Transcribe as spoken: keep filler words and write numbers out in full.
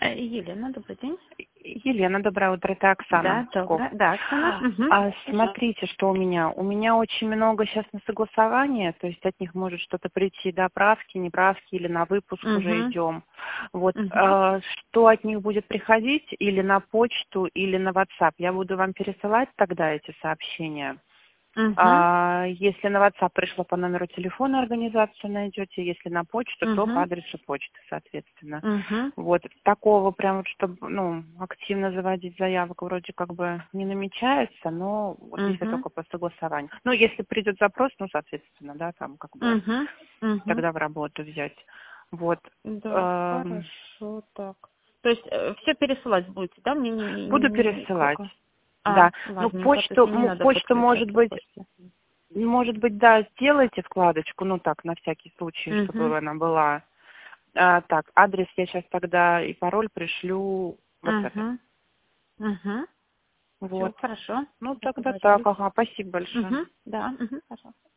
Э, Елена, добрый день. Елена, доброе утро, это Оксана. Да, доброе. Да, Оксана. Угу. А, смотрите, что у меня. У меня очень много сейчас на согласование, то есть от них может что-то прийти, да, правки, неправки, или на выпуск Угу. уже идем. Вот, Угу. а, что от них будет приходить, или на почту, или на WhatsApp, я буду вам пересылать тогда эти сообщения. Угу. А, если на WhatsApp пришло по номеру телефона, организацию найдете, если на почту, то по Угу. адресу почты, соответственно. Угу. Вот такого прям вот, чтобы, ну, активно заводить заявок вроде как бы не намечается, но вот если Угу. только по согласованию. Ну, если придет запрос, ну, соответственно, да, там как бы Угу. Угу. тогда в работу взять. Вот. Да, Эм, хорошо, так. То есть все пересылать будете, да? Мне не, не, Буду не- пересылать. сколько? Да. А, Ну, ладненько, то есть почту, мне не м, надо почту может подключаться к быть, почте. может быть, да, сделайте вкладочку, ну так, на всякий случай, Угу. чтобы она была. А, так, адрес я сейчас тогда и пароль пришлю в WhatsApp. Угу. Угу. Все, Вот. хорошо. Ну, тогда так, Договорились. ага, спасибо большое. Угу. Да, угу. Пожалуйста.